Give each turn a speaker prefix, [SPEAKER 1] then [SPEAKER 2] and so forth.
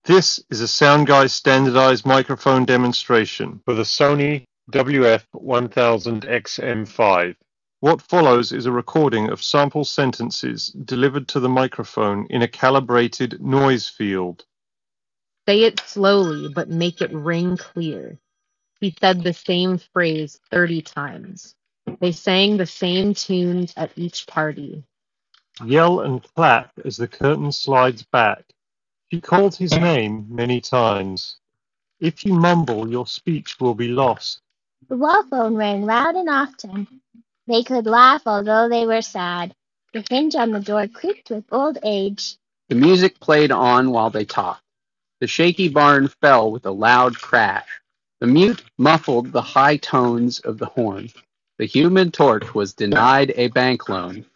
[SPEAKER 1] This is a SoundGuy standardized microphone demonstration for the Sony WF-1000XM5. What follows is a recording of sample sentences delivered to the microphone in a calibrated noise field.
[SPEAKER 2] Say it slowly, but make it ring clear. He said the same phrase 30 times. They sang the same tunes at each party.
[SPEAKER 1] Yell and clap as the curtain slides back. She called his name many times. If you mumble, your speech will be lost.
[SPEAKER 3] The wall phone rang loud and often. They could laugh although they were sad. The hinge on the door creaked with old age.
[SPEAKER 4] The music played on while they talked. The shaky barn fell with a loud crash. The mute muffled the high tones of the horn. The Human Torch was denied a bank loan.